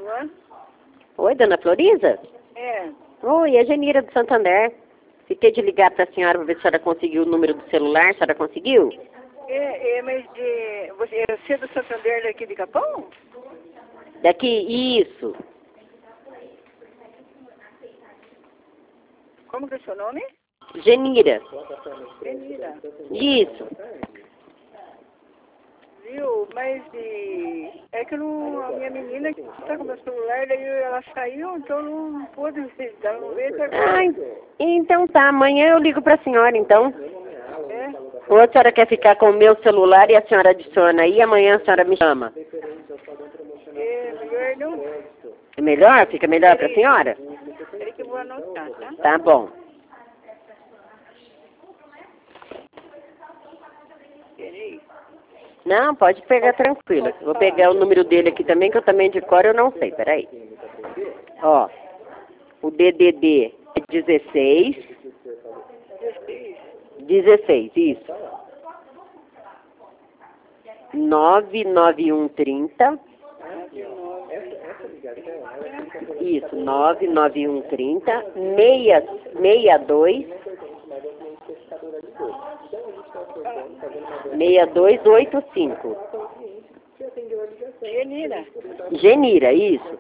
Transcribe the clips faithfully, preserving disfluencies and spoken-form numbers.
Alô? Oi, dona Floriza? É. Oi, é Genira do Santander. Fiquei de ligar para a senhora para ver se a senhora conseguiu o número do celular. A senhora conseguiu? É, é mas de, você, você é do Santander daqui de Capão? Daqui, isso. Como que é o seu nome? Genira. Genira. Isso. Viu? Mas de, é que eu não, a minha menina que está com meu celular, daí ela saiu, então não pude visitar, não veio até agora. Ah, então tá. Amanhã eu ligo para a senhora, então. É? Ou a senhora quer ficar com o meu celular e a senhora adiciona aí, amanhã a senhora me chama. É, melhor não. É melhor? Fica melhor para a senhora? Peraí que eu vou anotar, tá? Tá bom. Peraí. Não, pode pegar tranquilo. Vou pegar o número dele aqui também, que eu também de cor eu não sei. Peraí. Ó, o D D D é dezesseis. dezesseis, isso. nove nove um trinta. Isso, nove nove um trinta. seis dois. seis dois oito cinco. Genira. Genira, isso.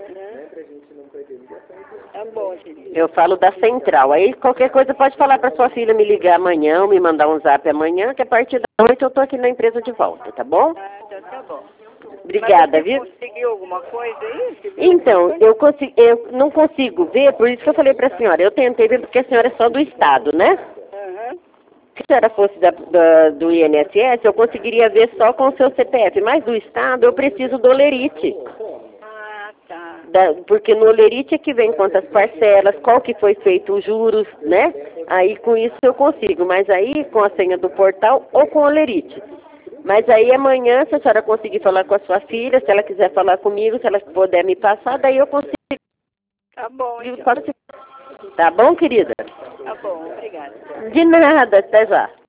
Tá bom, Genira. Eu falo da central. Aí qualquer coisa pode falar para sua filha me ligar amanhã ou me mandar um zap amanhã, que a partir da noite eu tô aqui na empresa de volta, tá bom? Ah, então tá bom. Obrigada, Mas você viu? conseguiu alguma coisa aí? Você viu Então, alguma coisa? eu, consigo, eu não consigo ver, por isso que eu falei para a senhora. Eu tentei ver porque a senhora é só do Estado, né? Aham. Se a senhora fosse da, da, do I N S S, eu conseguiria ver só com o seu C P F. Mas do Estado eu preciso do Olerite. Ah, tá. Da, porque no Olerite é que vem quantas parcelas, qual que foi feito os juros, né? Aí com isso eu consigo, mas aí com a senha do portal ou com o Olerite. Mas aí amanhã, se a senhora conseguir falar com a sua filha, se ela quiser falar comigo, se ela puder me passar, daí eu consigo. Tá bom, então. Tá bom, querida? Tá bom, obrigada. De nada, até já.